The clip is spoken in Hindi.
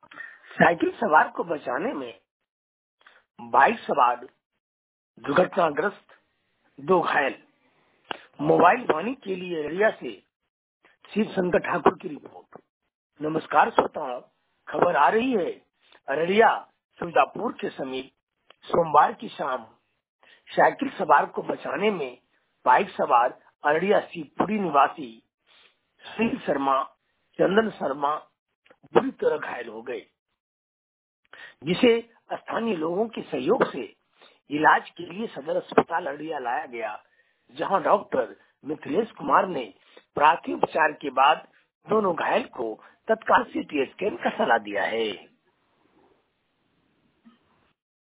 साइकिल सवार को बचाने में बाइक सवार दुर्घटनाग्रस्त, 2 घायल। मोबाइल वाणी के लिए अररिया से शिव शंकर ठाकुर की रिपोर्ट। नमस्कार श्रोताओं, खबर आ रही है अररिया सुल्तानपुर के समीप सोमवार की शाम साइकिल सवार को बचाने में बाइक सवार अररिया शिवपुरी निवासी सुनील शर्मा, चंदन शर्मा बुरी तरह घायल हो गए, जिसे स्थानीय लोगों के सहयोग से इलाज के लिए सदर अस्पताल अररिया लाया गया, जहां डॉक्टर मिथिलेश कुमार ने प्राथमिक उपचार के बाद दोनों घायल को तत्काल सीटी स्कैन का सलाह दिया है।